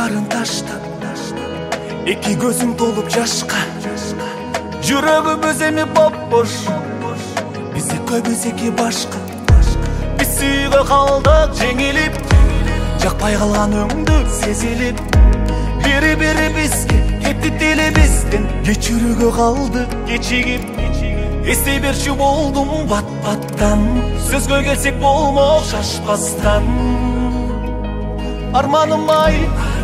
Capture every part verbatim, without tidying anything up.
барын таштап, эки көзүң толуп жашка, жүрөгүмүз эми боп-бош, бизде көбүз эки башка. Биз сүйгө калдык жеңилип, жакпай калган өңдү сезилип, бири-бири бизге кетти дилибизден, кечирүүгө калды кечигип. Эстей берчү болдум бат-баттан, сөзгө келсек болмок шашпастан. Арманым ай,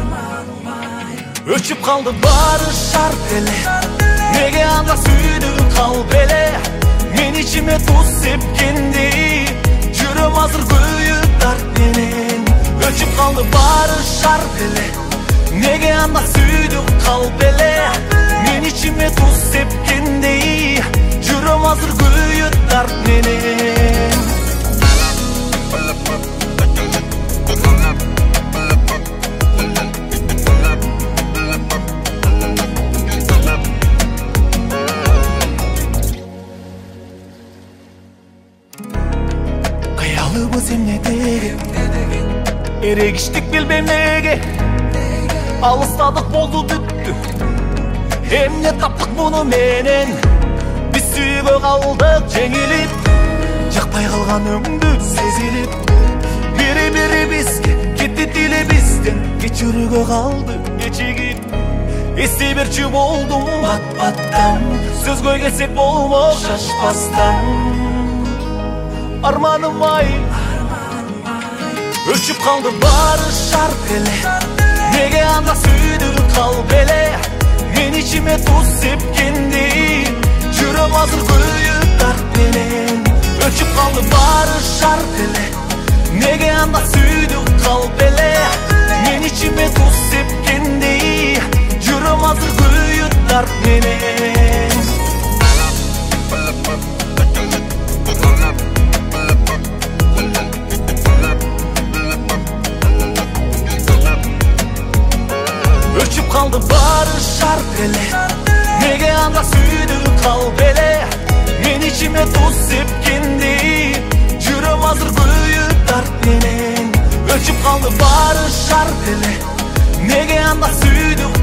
өчүп калды баары шарт эле, неге анда сүйдүң калп эле. Мен ичиме туз сепкендей, жүрөм азыр күйүп дарт менен. Өчүп калды баары шарт эле, неге анда сүйдүң калп эле. Мен ичиме туз сепкендей, жүрөм азыр күйүп дарт менен. Кыялыбыз эмне деген, эрегиштик билбейм неге, алыстадык болду бүттү, эмне таптык муну менен. Биз сүйгө калдык жеңилип, жакпай калган өңдү сезилип, бири-бири бизге кетти дилибизден, кечирүүгө калды кечигип. Эстей берчү болдум бат-баттан, сөзгө келсек болмок шашпастан. Арманым ай, өчүп калды баары шарт эле, неге анда сүйдүң калп эле. Мен ичиме туз сепкендей, жүрөм азыр күйүп дарт менен. Өчүп калды баары шарт эле, неге анда сүйдүң калп эле. Мен ичиме туз сепкендей, жүрөм азыр күйүп дарт менен. Өчүп калды баары шарт эле, неге анда сүйдүң калп эле. Мен ичиме туз сепкендей, жүрөм азыр күйүп дарт менен. Өчүп калды баары шарт эле, неге анда сүйдүң